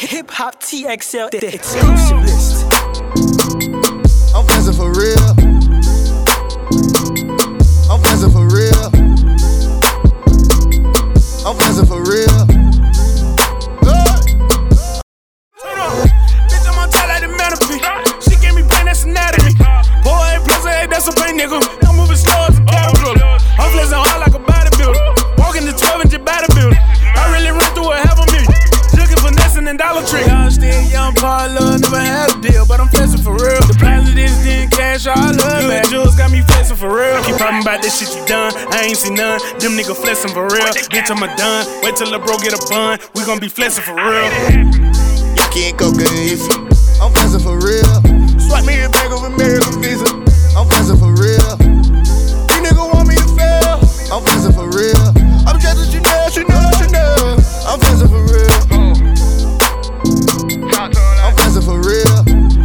Hip Hop TXL, the exclusive list. I'm flexing for real. I'm flexing for real. I'm flexing for real. Bitch, I'm on top like the mannequin. She gave me brain, that's anatomy. Boy, plus I ain't that's a pain, nigga. I'm moving slow as a caterpillar. I'm flexing hard like a bodybuilder. Walking the 12-inch bodybuilder. I really run through a half a million. Looking for Nessun and Dollar Tree. I'm still young, parlor, never had a deal, but I'm flexing for real. Deposit this, then cash all I love. Good jewels got me flexing for real. Keep talking about this shit you done, I ain't seen none. Them niggas flexing for real. Bitch, I'm a done. Wait till the bro get a bun. We gon' be flexing for real. Can't go good easy. I'm flexing for real. Swipe me a bag of American Visa. I'm flexing for real. These niggas want me to fail. I'm flexing for real. I'm just a Chanel. I'm flexing for real. I'm flexing for real.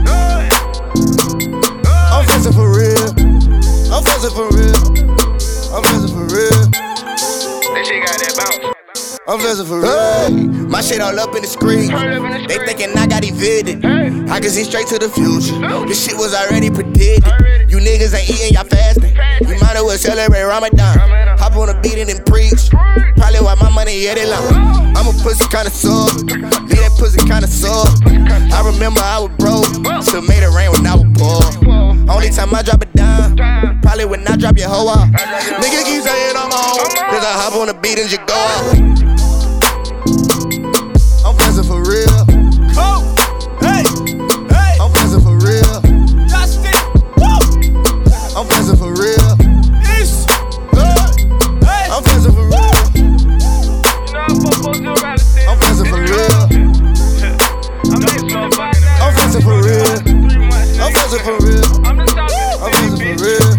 I'm flexing for real. I'm flexing for real. I'm flexing for real. That shit got that bounce. I'm flexing for real. Hey, my shit all up in the screen. They thinking I got evaded. I can see straight to the future. This shit was already predicted. You niggas ain't eating, y'all fasting. You might as well celebrate Ramadan. Hop on a beat and then preach. Probably why my money yeah they long. I'm a pussy kinda sore. Leave that pussy kinda sore. I remember I was broke. Still made it rain when I was poor. Only time I drop it down, probably when I drop your hoe off. Nigga keep saying I'm on, cause I hop on the beat and just go off. I'm flexing for real. Oh, hey, hey. I'm flexing for real. Justin, woo. I'm flexing for real. East, hey. I'm flexing for real. You know I'm 440 around the city. I'm flexing for real. I'm flexing for real. I'm flexing for real. I'm the top I'm flexing for real.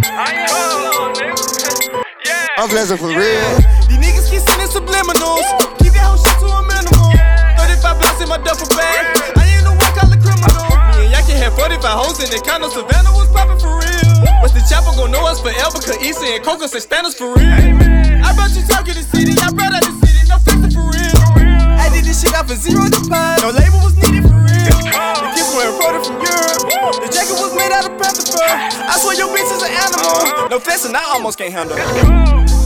I'm flexing for real. These niggas keep sending subliminals. Keep that whole shit to a minimum. 35 blocks in my duffel bag. I ain't no white collar criminal. Me and Yaki had 45 hoes in the condo. Savannah was poppin' for real. But the chopper gon' know us forever. Cause Issa and Coco say standards for real. I brought you talk to the city. I brought out the city. No flexing for real. I did this shit off a zero deposit. No label was needed for real. The kids were imported from Europe. The jacket was made out of panther fur. I swear your bitch is an animal. No flexing, I almost can't handle.